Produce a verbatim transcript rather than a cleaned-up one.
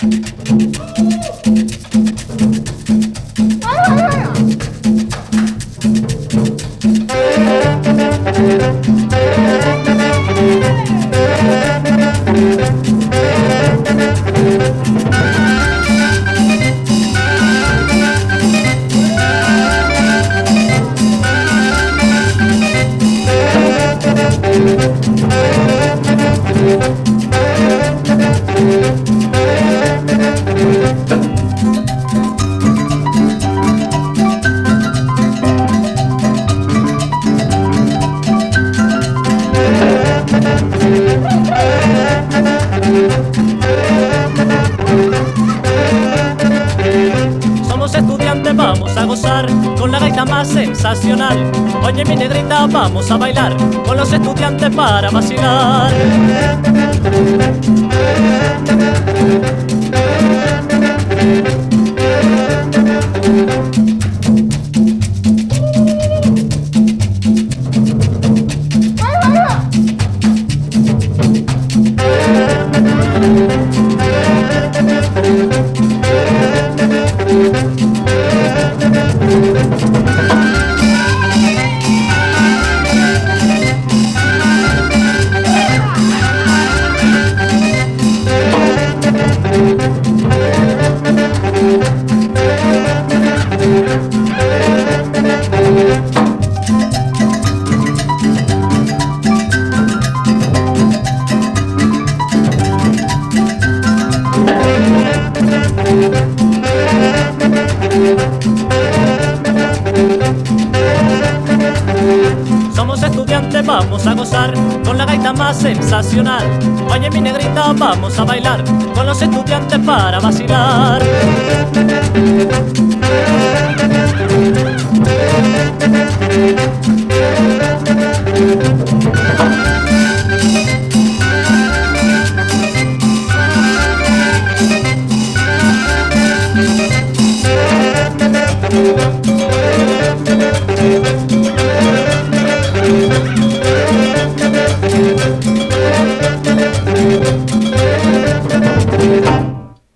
Somos estudiantes, vamos a gozar con la gaita más sensacional. Oye mi negrita, vamos a bailar con los estudiantes para vacilar. Somos estudiantes, vamos a gozar con la gaita más sensacional. Oye mi negrita, vamos a bailar con los estudiantes para vacilar.